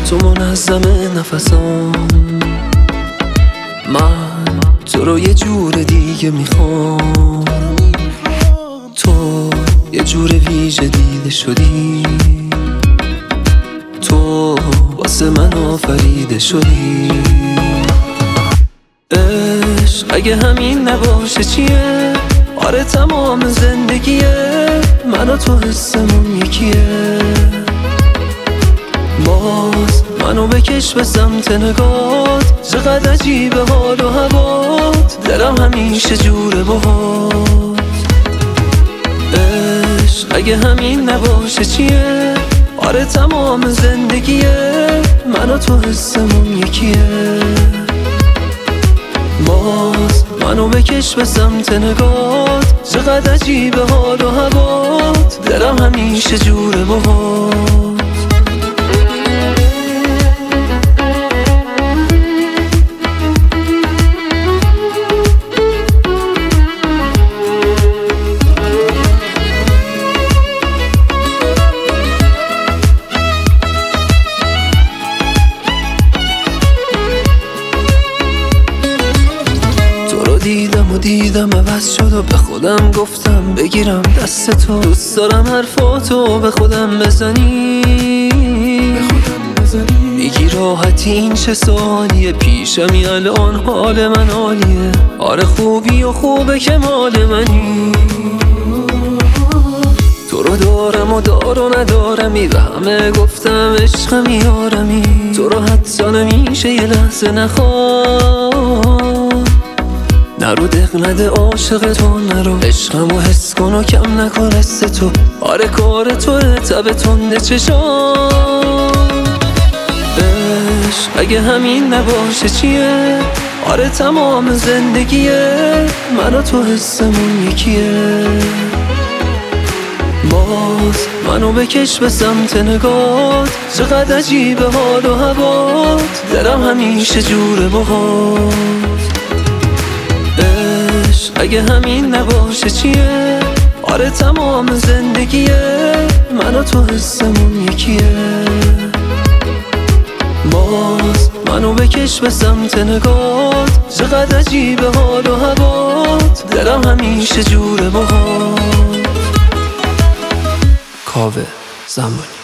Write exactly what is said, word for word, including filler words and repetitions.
تو منظم نفسام، من تو رو یه جور دیگه میخوام. تو یه جور ویژه دیده شدی، تو واسه من آفریده شدی. عشق اگه همین نباشه چیه؟ آره تمام زندگیه، من و تو حسمون یکیه. باز منو بکش به سمت نگات، چقدر عجیبه حال و هوات، دلم همیشه جوره باهات. عشق اگه همین نباشه چیه؟ آره تمام زندگیه، من و تو حسمون یکیه. باز منو بکش به سمت نگات، چقدر عجیبه حال و هوات، دلم همیشه جوره باهات. دیدم و دیدم عوض شد و به خودم گفتم بگیرم دست تو. دوست دارم حرفاتو به خودم بزنی، میگی راحتی این چه سوالیه؟ پیشمی الان حال من عالیه، آره خوبی و خوبه که مال منی. تو رو دارم و دار و ندارمی، به همه گفتم عشقم یارمی. تو رو حتی نمیشه یه لحظه نخواه، نرو دق نده عاشق تو، نرو عشقمو حس کن و کم نکن حس تو. آره کار توه تب تنده چشام. عشق اگه همین نباشه چیه؟ آره تمام زندگیه، من و تو حسمون یکیه. باز منو بکش به سمت نگات، چقدر عجیبه حال و هوات، دلم همیشه جوره باهات. اگه همین نباشه چیه؟ آره تمام زندگیه، من و تو حسمون یکیه. باز منو بکش به سمت نگات، چقدر عجیبه حال و هوات، دلم همیشه جوره باهات. کاوه زمانی.